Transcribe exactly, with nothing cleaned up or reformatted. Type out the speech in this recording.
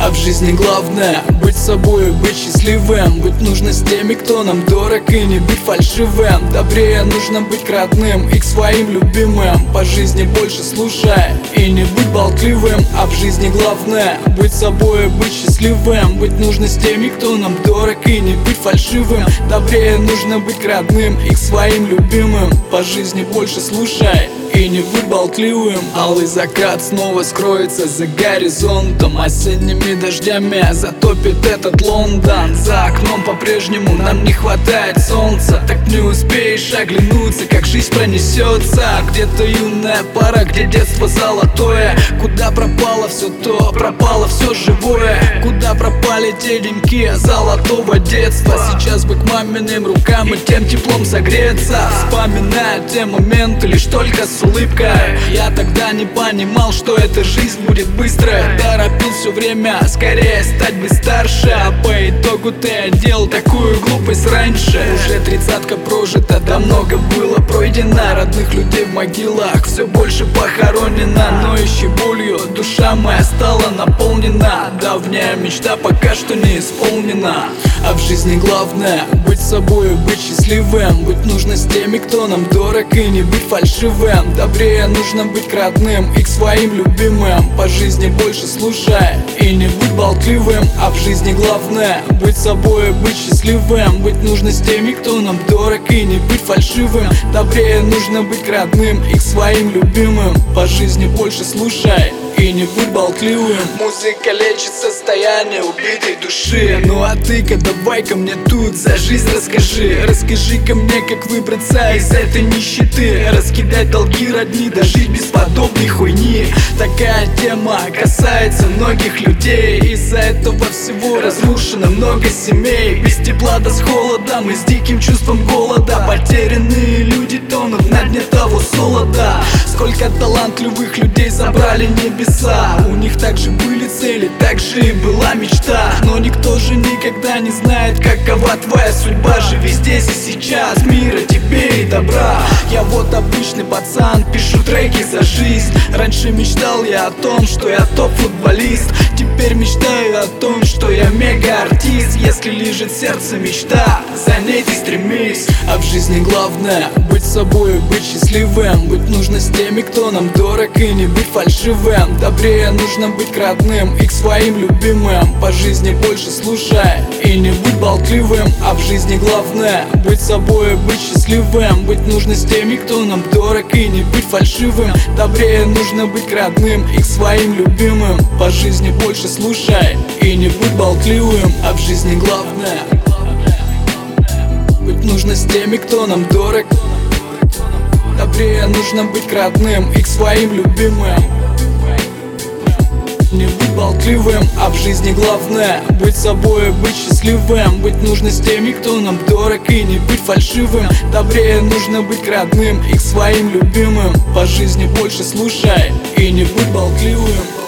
А в жизни главное быть собой, быть счастливым. Быть нужно с теми, кто нам дорог, и не быть фальшивым. Добрее нужно быть к родным и к своим любимым. По жизни больше слушай и не быть болтливым. А в жизни главное быть собой, быть счастливым. Быть нужно с теми, кто нам дорог, и не быть фальшивым. Добрее нужно быть к родным и к своим любимым. По жизни больше слушай и не будь болтливым. Алый закат снова скроется за горизонтом. Осенними дождями затопит этот Лондон. За окном по-прежнему нам не хватает солнца. Так не успеешь оглянуться, как жизнь пронесется. Где-то юная пара, где детство золотое. Куда пропало все то, пропало все живое. Куда пропали те деньки золотого детства. Сейчас бы к маминым рукам и тем теплом согреться. Вспоминая те моменты лишь только с улыбкой. Я тогда не понимал, что эта жизнь будет быстрой. Торопил все время скорее стать бы старше. А по итогу ты делал такую глупость раньше. Уже тридцатка прожита, да много было пройдено. Родных людей в могилах все больше похоронено. Ноющей болью душа моя стала наполнена. Давняя мечта пока что не исполнена. А в жизни главное быть собой, быть счастливым. Быть нужно с теми, кто нам дорог, и не быть фальшивым. Добрее нужно быть к родным и к своим любимым. По жизни больше слушай и не будь болтливым. А в жизни главное быть собой, быть счастливым. Быть нужно с теми, кто нам дорог, и не быть фальшивым. Добрее нужно быть к родным и к своим любимым. По жизни больше слушай и не будь болтливым. Музыка лечит состояние убитой души. Ну а ты-ка давай-ка мне тут за жизнь расскажи. Расскажи-ка мне, как выбраться из этой нищеты. Раскидать долги родни, дожить без подобной хуйни. Такая тема касается многих людей. Из-за этого всего разрушено много семей. Без тепла да с холодом и с диким чувством голода. Потерянные люди тонут на дне того солода. Сколько талантливых людей забрали небеса. У них также были цели, также и была мечта. Но никто же никогда не знает, какова твоя судьба. Живи здесь и сейчас, мира тебе и добра. Я вот обычный пацан, пишу треки за жизнь. Раньше мечтал я о том, что я топ-футболист. Теперь мечтаю о том, что я мега-артист. Если лежит сердце мечта, за ней ты стремись. А в жизни главное быть собой, быть счастливым. Быть нужно с теми, кто нам дорог, и не быть фальшивым. Добрее нужно быть к родным и к своим любимым. По жизни больше слушай и не будь болтливым. А в жизни главное быть собой, быть счастливым. Быть нужно с теми, кто нам дорог, и не быть фальшивым. Добрее нужно быть к родным и к своим любимым. По жизни больше слушай и не будь болтливым. А в жизни главное быть нужно с теми, кто нам дорог. Добрее нужно быть к родным и к своим любимым. Не будь болтливым, а в жизни главное быть собой, быть счастливым. Быть нужно с теми, кто нам дорог, и не быть фальшивым. Добрее нужно быть к родным и к своим любимым. По жизни больше слушай и не будь болтливым.